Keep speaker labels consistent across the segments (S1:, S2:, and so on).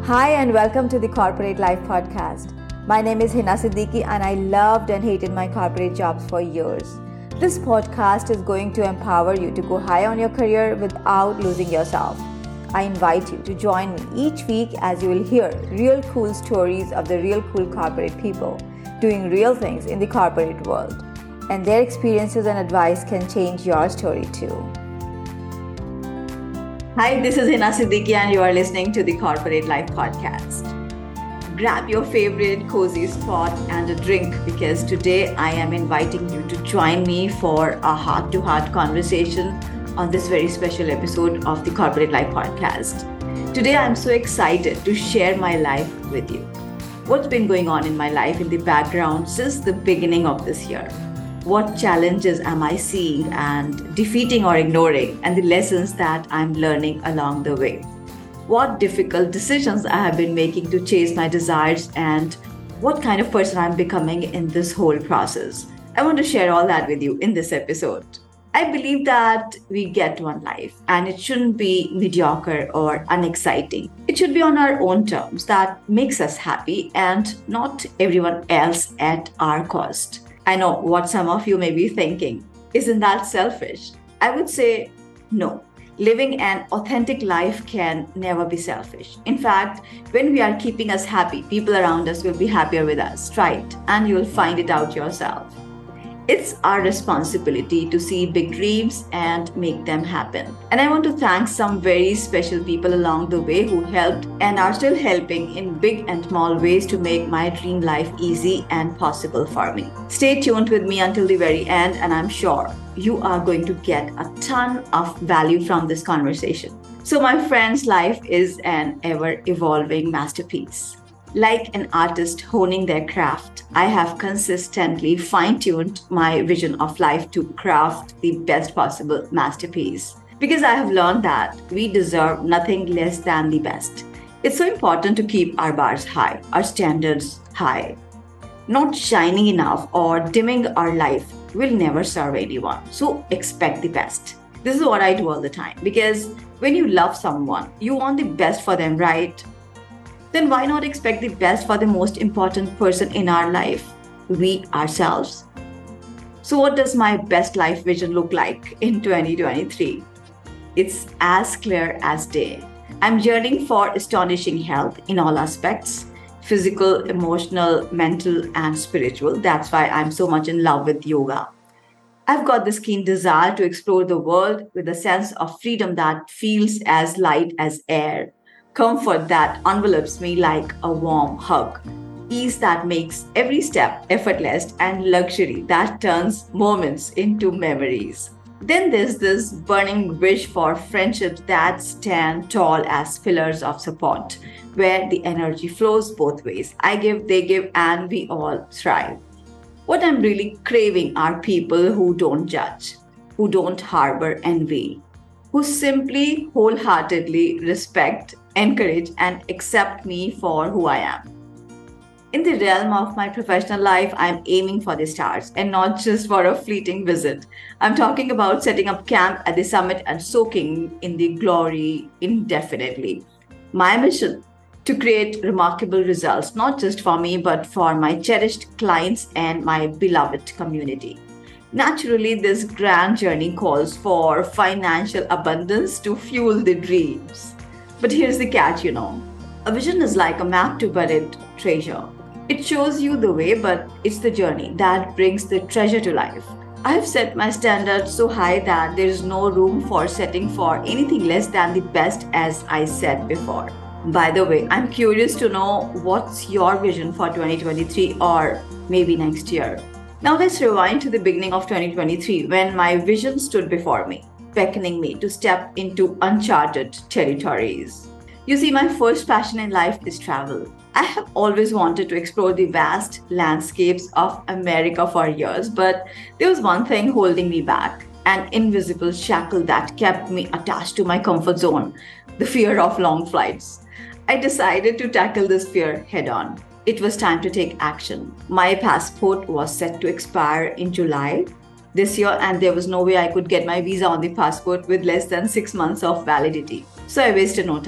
S1: Hi and welcome to the Corporate Life Podcast. My name is Hina Siddiqui and I loved and hated my corporate jobs for years. This podcast is going to empower you to go high on your career without losing yourself. I invite you to join me each week as you will hear real cool stories of the real cool corporate people doing real things in the corporate world. And their experiences and advice can change your story too. Hi, this is Hina Siddiqui and you are listening to the Corporate Life Podcast. Grab your favorite cozy spot and a drink because today I am inviting you to join me for a heart-to-heart conversation on this very special episode of the Corporate Life Podcast. Today I'm so excited to share my life with you. What's been going on in my life in the background since the beginning of this year? What challenges am I seeing and defeating or ignoring, and the lessons that I'm learning along the way? What difficult decisions I have been making to chase my desires, and what kind of person I'm becoming in this whole process. I want to share all that with you in this episode. I believe that we get one life and it shouldn't be mediocre or unexciting. It should be on our own terms that makes us happy and not everyone else at our cost. I know what some of you may be thinking. Isn't that selfish? I would say no. Living an authentic life can never be selfish. In fact, when we are keeping us happy, people around us will be happier with us. Try it and you will find it out yourself. It's our responsibility to see big dreams and make them happen. And I want to thank some very special people along the way who helped and are still helping in big and small ways to make my dream life easy and possible for me. Stay tuned with me until the very end, and I'm sure you are going to get a ton of value from this conversation. So my friends, life is an ever-evolving masterpiece. Like an artist honing their craft, I have consistently fine-tuned my vision of life to craft the best possible masterpiece. Because I have learned that we deserve nothing less than the best. It's so important to keep our bars high, our standards high. Not shining enough or dimming our life will never serve anyone. So expect the best. This is what I do all the time. Because when you love someone, you want the best for them, right? Then why not expect the best for the most important person in our life, we ourselves? So what does my best life vision look like in 2023? It's as clear as day. I'm yearning for astonishing health in all aspects, physical, emotional, mental, and spiritual. That's why I'm so much in love with yoga. I've got this keen desire to explore the world with a sense of freedom that feels as light as air. Comfort that envelops me like a warm hug, ease that makes every step effortless, and luxury that turns moments into memories. Then there's this burning wish for friendships that stand tall as pillars of support, where the energy flows both ways. I give, they give, and we all thrive. What I'm really craving are people who don't judge, who don't harbor envy, who simply wholeheartedly respect, encourage, and accept me for who I am. In the realm of my professional life, I'm aiming for the stars and not just for a fleeting visit. I'm talking about setting up camp at the summit and soaking in the glory indefinitely. My mission: to create remarkable results, not just for me, but for my cherished clients and my beloved community. Naturally, this grand journey calls for financial abundance to fuel the dreams. But here's the catch, a vision is like a map to buried treasure. It shows you the way, but it's the journey that brings the treasure to life. I've set my standards so high that there is no room for setting for anything less than the best, as I said before. By the way, I'm curious to know what's your vision for 2023 or maybe next year. Now let's rewind to the beginning of 2023 when my vision stood before me, beckoning me to step into uncharted territories. You see, my first passion in life is travel. I have always wanted to explore the vast landscapes of America for years, but there was one thing holding me back, an invisible shackle that kept me attached to my comfort zone, the fear of long flights. I decided to tackle this fear head on. It was time to take action. My passport was set to expire in July this year, and there was no way I could get my visa on the passport with less than 6 months of validity. So I wasted no time.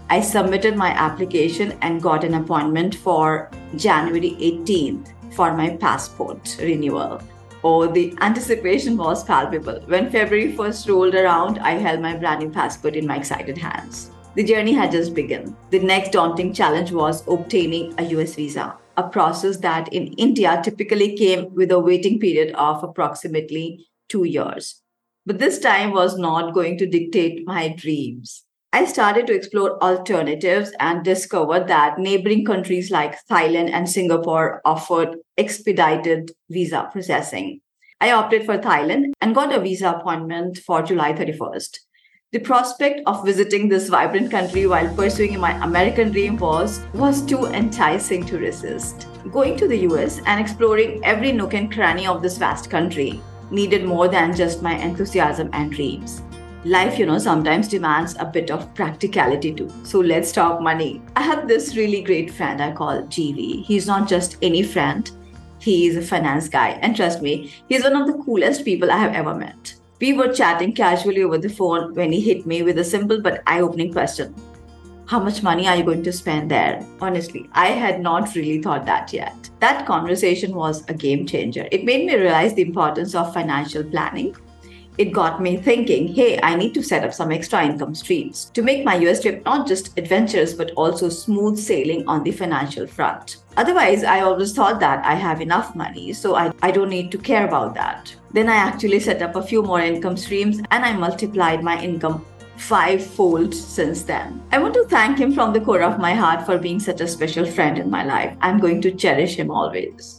S1: I submitted my application and got an appointment for January 18th for my passport renewal. Oh, the anticipation was palpable. When February 1st rolled around, I held my brand new passport in my excited hands. The journey had just begun. The next daunting challenge was obtaining a US visa, a process that in India typically came with a waiting period of approximately 2 years. But this time was not going to dictate my dreams. I started to explore alternatives and discovered that neighboring countries like Thailand and Singapore offered expedited visa processing. I opted for Thailand and got a visa appointment for July 31st. The prospect of visiting this vibrant country while pursuing my American dream was too enticing to resist. Going to the US and exploring every nook and cranny of this vast country needed more than just my enthusiasm and dreams. Life, sometimes demands a bit of practicality too. So let's talk money. I have this really great friend I call GV. He's not just any friend, he is a finance guy. And trust me, he's one of the coolest people I have ever met. We were chatting casually over the phone when he hit me with a simple but eye-opening question. How much money are you going to spend there? Honestly, I had not really thought that yet. That conversation was a game changer. It made me realize the importance of financial planning. It got me thinking, hey, I need to set up some extra income streams to make my US trip not just adventurous, but also smooth sailing on the financial front. Otherwise, I always thought that I have enough money, so I don't need to care about that. Then I actually set up a few more income streams and I multiplied my income fivefold since then. I want to thank him from the core of my heart for being such a special friend in my life. I'm going to cherish him always.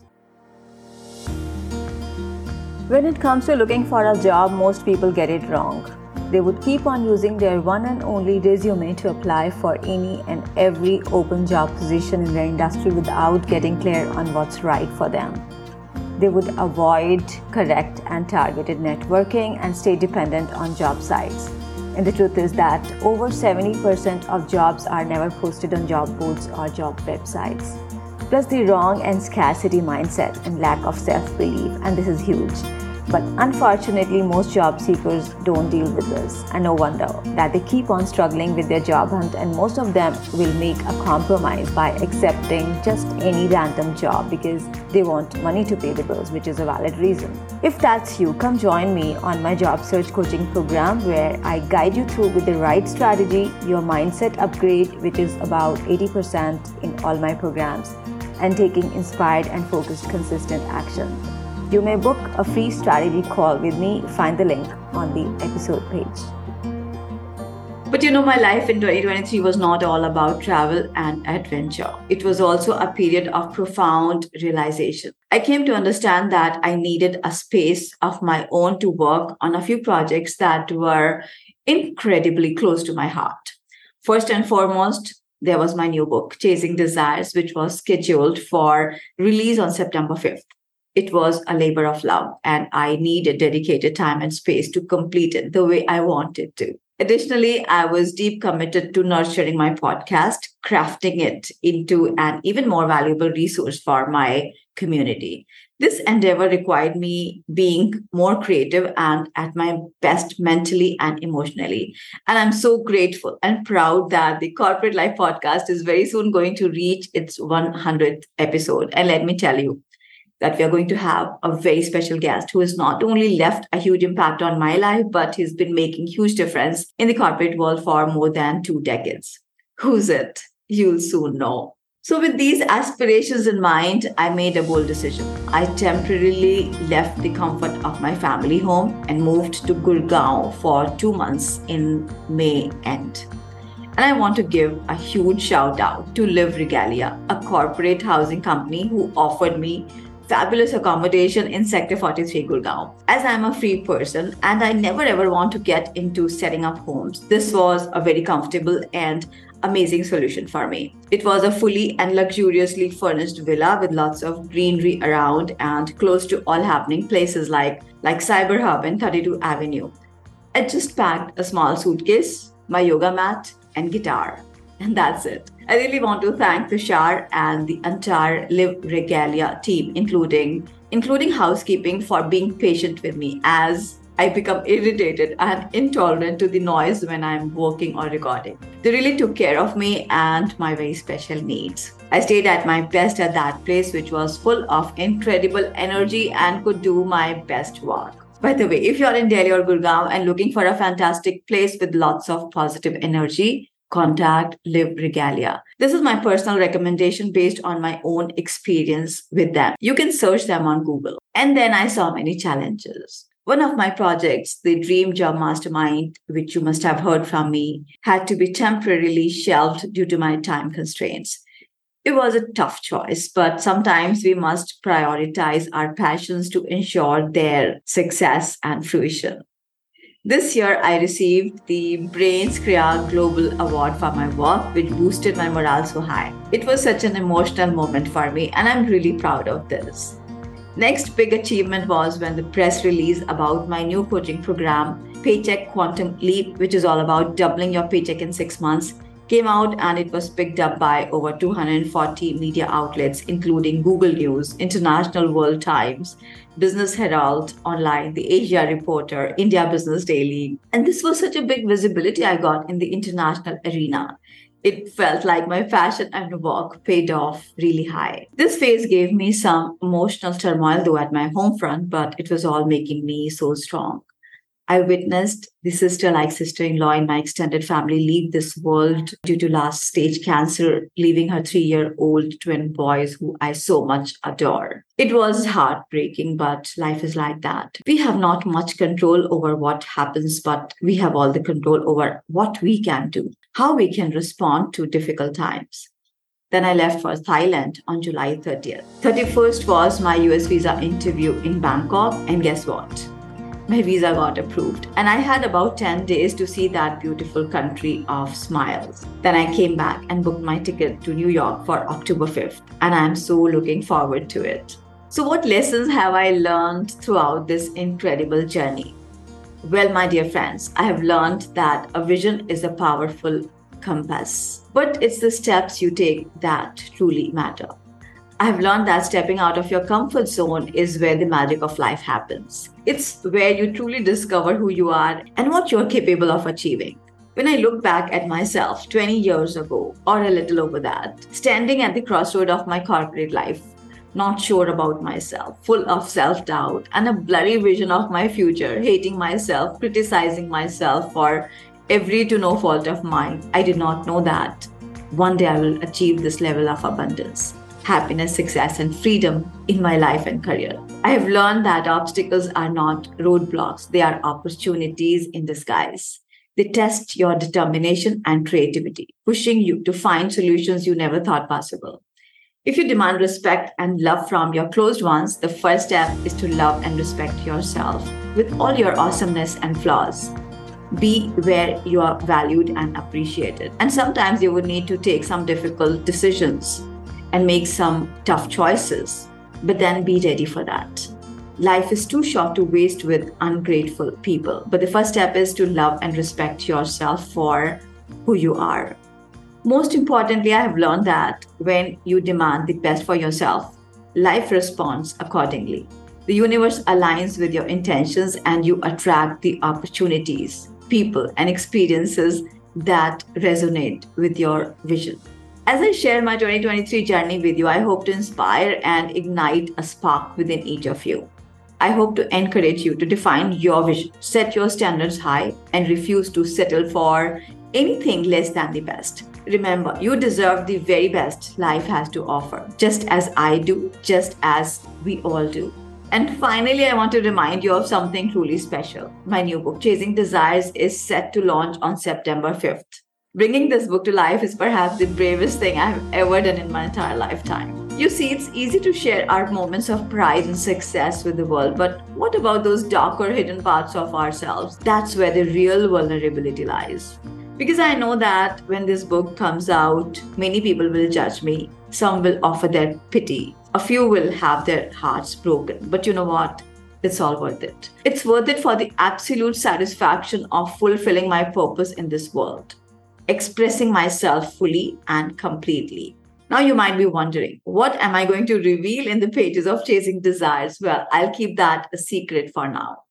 S2: When it comes to looking for a job, most people get it wrong. They would keep on using their one and only resume to apply for any and every open job position in their industry without getting clear on what's right for them. They would avoid correct and targeted networking and stay dependent on job sites. And the truth is that over 70% of jobs are never posted on job boards or job websites. Plus the wrong and scarcity mindset and lack of self-belief, and this is huge. But unfortunately, most job seekers don't deal with this, and no wonder that they keep on struggling with their job hunt, and most of them will make a compromise by accepting just any random job because they want money to pay the bills, which is a valid reason. If that's you, come join me on my job search coaching program where I guide you through with the right strategy, your mindset upgrade, which is about 80% in all my programs, and taking inspired and focused consistent action. You may book a free strategy call with me. Find the link on the episode page.
S1: But my life in 2023 was not all about travel and adventure. It was also a period of profound realization. I came to understand that I needed a space of my own to work on a few projects that were incredibly close to my heart. First and foremost, there was my new book, Chasing Desires, which was scheduled for release on September 5th. It was a labor of love, and I needed dedicated time and space to complete it the way I wanted to. Additionally, I was deep committed to nurturing my podcast, crafting it into an even more valuable resource for my community. This endeavor required me being more creative and at my best mentally and emotionally. And I'm so grateful and proud that the Corporate Life Podcast is very soon going to reach its 100th episode. And let me tell you that we are going to have a very special guest who has not only left a huge impact on my life, but he's been making huge difference in the corporate world for more than 2 decades. Who's it? You'll soon know. So with these aspirations in mind, I made a bold decision. I temporarily left the comfort of my family home and moved to Gurgaon for 2 months in May end. And I want to give a huge shout out to Live Regalia, a corporate housing company who offered me fabulous accommodation in Sector 43 Gurgaon. As I'm a free person and I never ever want to get into setting up homes, this was a very comfortable and amazing solution for me. It was a fully and luxuriously furnished villa with lots of greenery around and close to all happening places like Cyber Hub and 32 Avenue. I just packed a small suitcase, my yoga mat, and guitar. And that's it. I really want to thank Tushar and the entire Live Regalia team, including housekeeping, for being patient with me as I become irritated and intolerant to the noise when I'm working or recording. They really took care of me and my very special needs. I stayed at my best at that place, which was full of incredible energy and could do my best work. By the way, if you're in Delhi or Gurgaon and looking for a fantastic place with lots of positive energy, contact Live Regalia. This is my personal recommendation based on my own experience with them. You can search them on Google. And then I saw many challenges. One of my projects, the Dream Job Mastermind, which you must have heard from me, had to be temporarily shelved due to my time constraints. It was a tough choice, but sometimes we must prioritize our passions to ensure their success and fruition. This year, I received the Brains Kriya Global Award for my work, which boosted my morale so high. It was such an emotional moment for me, and I'm really proud of this. Next big achievement was when the press release about my new coaching program, Paycheck Quantum Leap, which is all about doubling your paycheck in 6 months, came out, and it was picked up by over 240 media outlets, including Google News, International World Times, Business Herald Online, the Asia Reporter, India Business Daily. And this was such a big visibility I got in the international arena. It felt like my passion and work paid off really high. This phase gave me some emotional turmoil, though, at my home front, but it was all making me so strong. I witnessed the like sister in law in my extended family leave this world due to last stage cancer, leaving her 3-year-old twin boys who I so much adore. It was heartbreaking, but life is like that. We have not much control over what happens, but we have all the control over what we can do, how we can respond to difficult times. Then I left for Thailand on July 30th. 31st was my US visa interview in Bangkok, and guess what? My visa got approved, and I had about 10 days to see that beautiful country of smiles. Then I came back and booked my ticket to New York for October 5th, and I'm so looking forward to it. So, what lessons have I learned throughout this incredible journey? Well, my dear friends, I have learned that a vision is a powerful compass, but it's the steps you take that truly matter. I have learned that stepping out of your comfort zone is where the magic of life happens. It's where you truly discover who you are and what you're capable of achieving. When I look back at myself 20 years ago, or a little over that, standing at the crossroad of my corporate life, not sure about myself, full of self-doubt and a blurry vision of my future, hating myself, criticizing myself for every to no fault of mine, I did not know that one day I will achieve this level of abundance, happiness, success, and freedom in my life and career. I have learned that obstacles are not roadblocks, they are opportunities in disguise. They test your determination and creativity, pushing you to find solutions you never thought possible. If you demand respect and love from your closed ones, the first step is to love and respect yourself with all your awesomeness and flaws. Be where you are valued and appreciated. And sometimes you will need to take some difficult decisions and make some tough choices, but then be ready for that. Life is too short to waste with ungrateful people, but the first step is to love and respect yourself for who you are. Most importantly, I have learned that when you demand the best for yourself, life responds accordingly. The universe aligns with your intentions and you attract the opportunities, people, and experiences that resonate with your vision. As I share my 2023 journey with you, I hope to inspire and ignite a spark within each of you. I hope to encourage you to define your vision, set your standards high, and refuse to settle for anything less than the best. Remember, you deserve the very best life has to offer, just as I do, just as we all do. And finally, I want to remind you of something truly special. My new book, Chasing Desires, is set to launch on September 5th. Bringing this book to life is perhaps the bravest thing I've ever done in my entire lifetime. You see, it's easy to share our moments of pride and success with the world, but what about those darker hidden parts of ourselves? That's where the real vulnerability lies. Because I know that when this book comes out, many people will judge me. Some will offer their pity. A few will have their hearts broken. But you know what? It's all worth it. It's worth it for the absolute satisfaction of fulfilling my purpose in this world, expressing myself fully and completely. Now you might be wondering, what am I going to reveal in the pages of Chasing Desires? Well, I'll keep that a secret for now.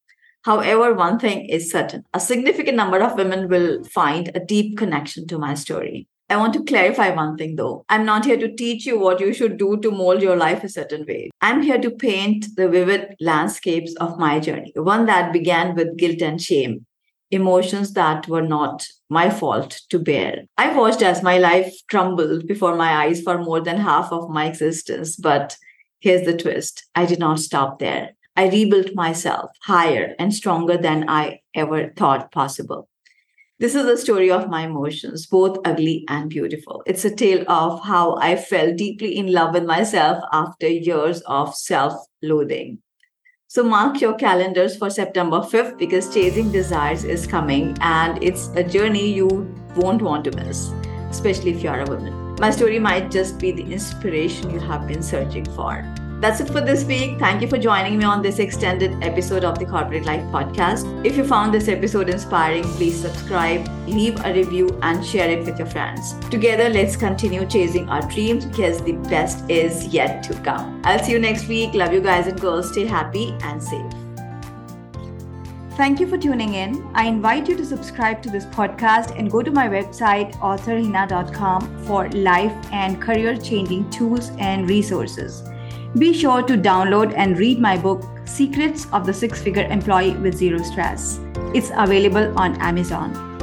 S1: However, one thing is certain: a significant number of women will find a deep connection to my story. I want to clarify one thing though. I'm not here to teach you what you should do to mold your life a certain way. I'm here to paint the vivid landscapes of my journey, one that began with guilt and shame, emotions that were not my fault to bear. I watched as my life crumbled before my eyes for more than half of my existence. But here's the twist: I did not stop there. I rebuilt myself higher and stronger than I ever thought possible. This is the story of my emotions, both ugly and beautiful. It's a tale of how I fell deeply in love with myself after years of self loathing. So mark your calendars for September 5th because Chasing Desires is coming and it's a journey you won't want to miss, especially if you're a woman. My story might just be the inspiration you have been searching for. That's it for this week. Thank you for joining me on this extended episode of the Corporate Life Podcast. If you found this episode inspiring, please subscribe, leave a review, and share it with your friends. Together, let's continue chasing our dreams because the best is yet to come. I'll see you next week. Love you guys and girls. Stay happy and safe.
S2: Thank you for tuning in. I invite you to subscribe to this podcast and go to my website, authorhina.com, for life and career changing tools and resources. Be sure to download and read my book, Secrets of the Six-Figure Employee with Zero Stress. It's available on Amazon.